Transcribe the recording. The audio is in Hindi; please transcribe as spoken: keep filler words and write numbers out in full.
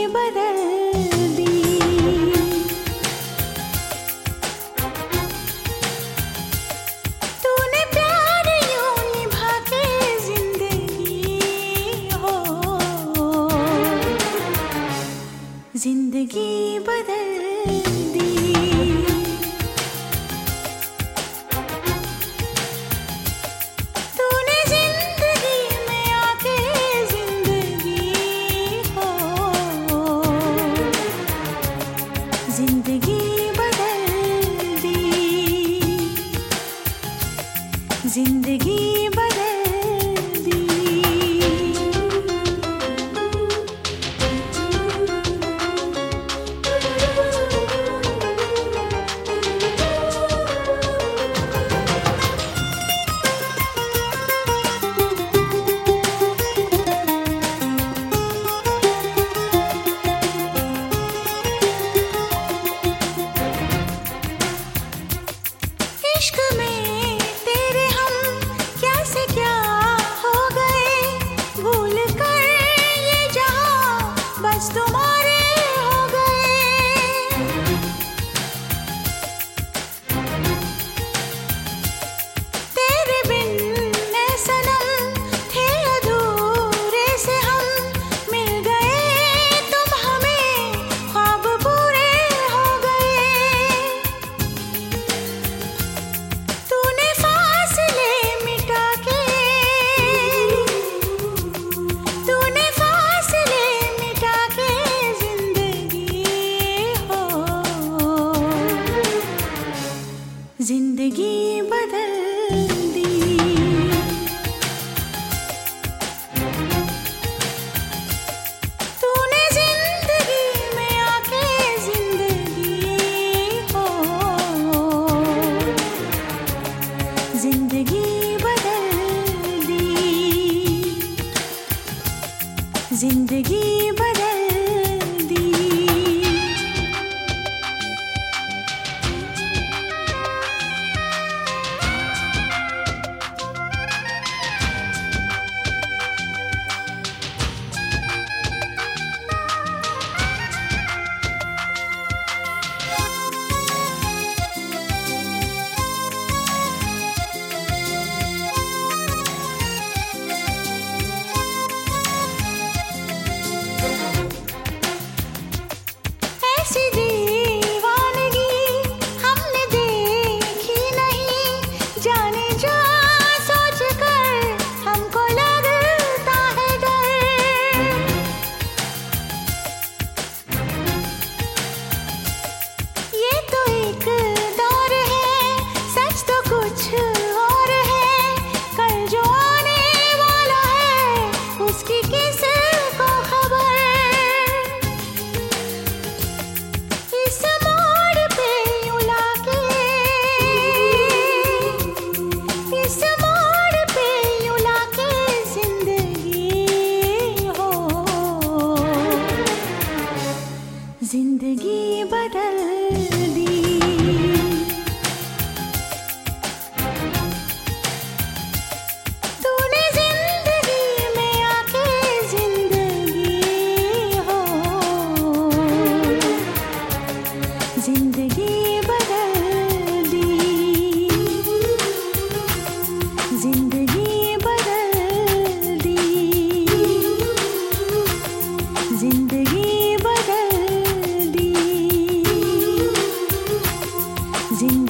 बदल दी। तूने प्यार यूं निभा के जिंदगी हो, जिंदगी बदल दी। जिंदगी बदल दी, जिंदगी बदल दी। इश्क में तेरे हम क्या से क्या हो गए, भूल कर ये जहां बस तुम्हारे हो गए। तेरे बिन ए सनम थे अधूरे से हम, मिल गए तुम हमें ख्वाब पूरे हो गए। जिंदगी बदल दी, तूने जिंदगी में आके जिंदगी हो, जिंदगी बदल दी, जिंदगी बदल दी। ऐसी दीवानगी हमने देखी नहीं, जाने जा सोच कर हमको लगता है डर। ये तो एक दौर है, सच तो कुछ और है, कल जो आने वाला है उसकी किसी को खबर। इस मोड़ पे यूं लाके, इस मोड़ पे यूं लाके जिंदगी हो, जिंदगी बदल दी। तूने जिंदगी में आके जिंदगी हो, जिंदगी बदल दी, जिंदगी बदल दी, जिंदगी बदल दी, जिंदगी